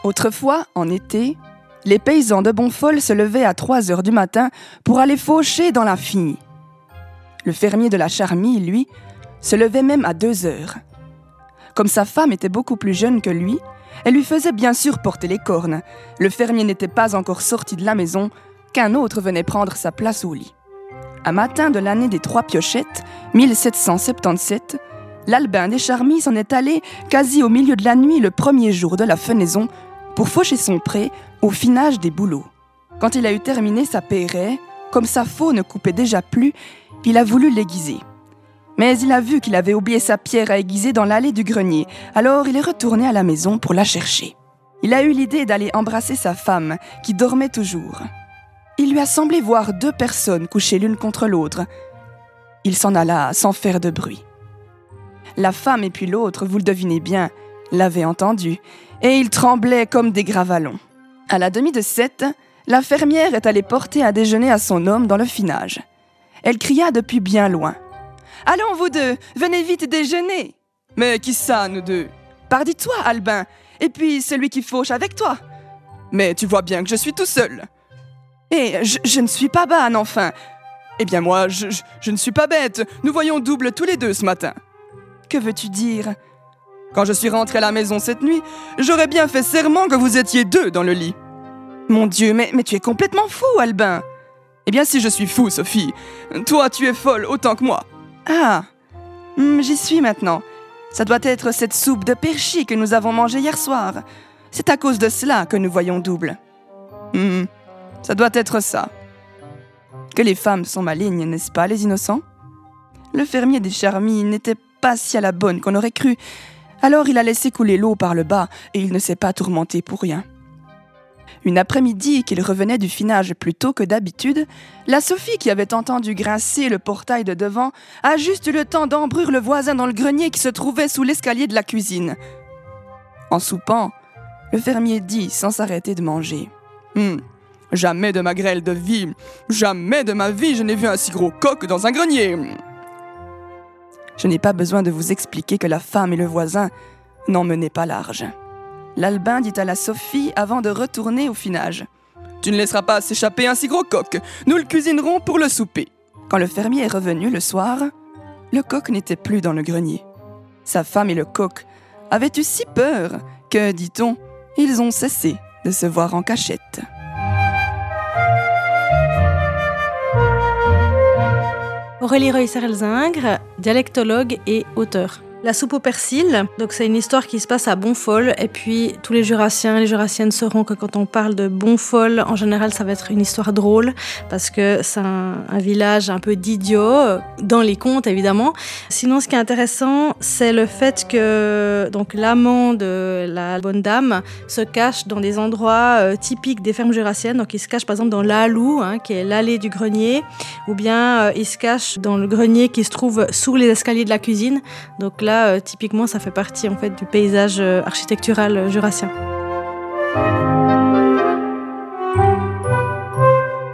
Autrefois, en été, les paysans de Bonfol se levaient à 3 heures du matin pour aller faucher dans la Figny. Le fermier de la Charmille, lui, se levait même à 2 heures. Comme sa femme était beaucoup plus jeune que lui, elle lui faisait bien sûr porter les cornes. Le fermier n'était pas encore sorti de la maison qu'un autre venait prendre sa place au lit. Un matin de l'année des 3 piochettes, 1777, l'Albin des Charmilles s'en est allé quasi au milieu de la nuit le premier jour de la fenaison pour faucher son pré au finage des bouleaux. Quand il a eu terminé sa paieraie, comme sa faux ne coupait déjà plus, il a voulu l'aiguiser. Mais il a vu qu'il avait oublié sa pierre à aiguiser dans l'allée du grenier, alors il est retourné à la maison pour la chercher. Il a eu l'idée d'aller embrasser sa femme, qui dormait toujours. Il lui a semblé voir 2 personnes couchées l'une contre l'autre. Il s'en alla sans faire de bruit. La femme et puis l'autre, vous le devinez bien, l'avaient entendu, et ils tremblaient comme des gravalons. À la demi de 7, la fermière est allée porter à déjeuner à son homme dans le finage. Elle cria depuis bien loin. « Allons, vous deux, venez vite déjeuner !»« Mais qui ça, nous deux ?»« Pardi-toi, Albin, et puis celui qui fauche avec toi. »« Mais tu vois bien que je suis tout seul. »« Et je ne suis pas banne, enfin. »« Eh bien moi, je ne suis pas bête, nous voyons double tous les deux ce matin. »« Que veux-tu dire ?»« Quand je suis rentré à la maison cette nuit, j'aurais bien fait serment que vous étiez 2 dans le lit. »« Mon Dieu, mais tu es complètement fou, Albin. »« Eh bien si je suis fou, Sophie, toi tu es folle autant que moi. » Ah, j'y suis maintenant. Ça doit être cette soupe de perchis que nous avons mangée hier soir. C'est à cause de cela que nous voyons double. Ça doit être ça. Que les femmes sont malignes, n'est-ce pas, les innocents? Le fermier des Charmilles n'était pas si à la bonne qu'on aurait cru. Alors il a laissé couler l'eau par le bas et il ne s'est pas tourmenté pour rien. Une après-midi qu'il revenait du finage plus tôt que d'habitude, la Sophie qui avait entendu grincer le portail de devant a juste eu le temps d'embruire le voisin dans le grenier qui se trouvait sous l'escalier de la cuisine. En soupant, le fermier dit sans s'arrêter de manger. Jamais de ma grêle de vie, jamais de ma vie je n'ai vu un si gros coq dans un grenier. Je n'ai pas besoin de vous expliquer que la femme et le voisin n'en menaient pas large. L'Albin dit à la Sophie avant de retourner au finage. « Tu ne laisseras pas s'échapper un si gros coq, nous le cuisinerons pour le souper. » Quand le fermier est revenu le soir, le coq n'était plus dans le grenier. Sa femme et le coq avaient eu si peur que, dit-on, ils ont cessé de se voir en cachette. Aurélie Reusser-Elzingre, dialectologue et auteure. La soupe au persil, donc c'est une histoire qui se passe à Bonfol, et puis tous les Jurassiens et les Jurassiennes sauront que quand on parle de Bonfol, en général ça va être une histoire drôle, parce que c'est un village un peu d'idiots, dans les contes évidemment. Sinon ce qui est intéressant, c'est le fait que donc, l'amant de la bonne dame se cache dans des endroits typiques des fermes jurassiennes, donc il se cache par exemple dans l'Alou, qui est l'allée du grenier, ou bien il se cache dans le grenier qui se trouve sous les escaliers de la cuisine, donc là typiquement, ça fait partie en fait du paysage architectural jurassien.